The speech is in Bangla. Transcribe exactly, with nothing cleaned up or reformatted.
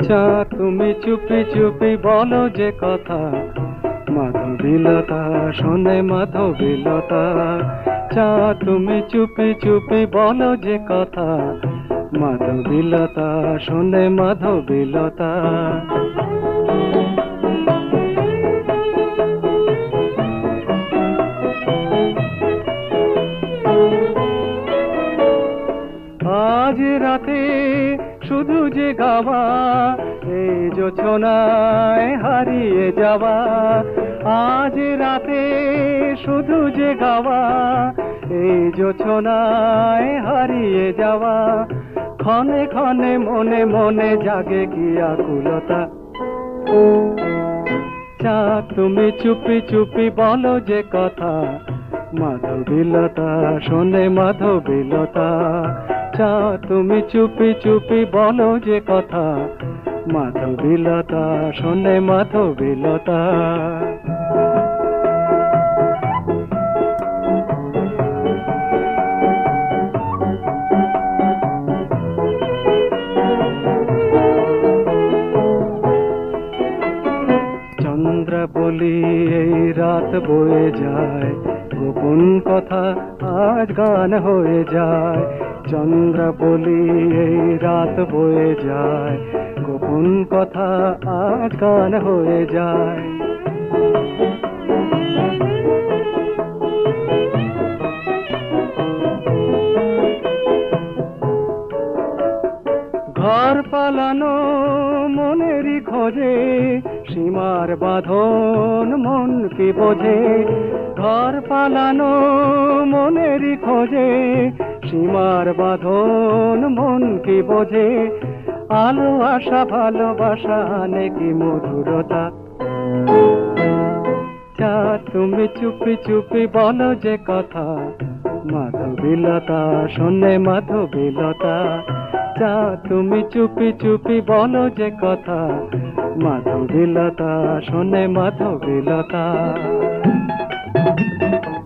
চা তুমি চুপি চুপি বলো যে কথা, মাধবীলতা শোনে মাধবীলতা। চা তুমি চুপি চুপি বলো যে কথা, মাধবীলতা শোনে মাধবীলতা। আজ রাতে শুধু যে গাওয়া, এই জোছনায় হারিয়ে যাওয়া। আজ রাতে শুধু যে গাওয়া, এই জোছনায় হারিয়ে যাওয়া। ক্ষণে ক্ষণে মনে মনে জাগে কি আকুলতা। চা তুমি চুপি চুপি বলো যে কথা, মাধবীলতা শোনে মাধবীলতা। চা তুমি চুপি চুপি বলো যে কথা, মাধবীলতা শোনে মাধবীলতা। চন্দ্র বলি এই রাত বয়ে যায়, গোপন কথা আজ গান হয়ে যায়। চন্দ্র বলি এই রাত বয়ে যায়, গোপন কথা আজ গান হয়ে যায়। ঘর পালানো মনেরই খোঁজে, সীমার বাঁধন মন কি বোঝে। ঘর পালানো মনেরই খোঁজে, সীমার বাঁধন মন কি বোঝে। আলো আশা ভালোবাসা আনে কি মধুরতা। চা তুমি চুপি চুপি বলো যে কথা, মাধবীলতা শোনে মাধবীলতা। চা তুমি চুপি চুপি বলো যে কথা, মাধবীলতা শোনে মাধবীলতা।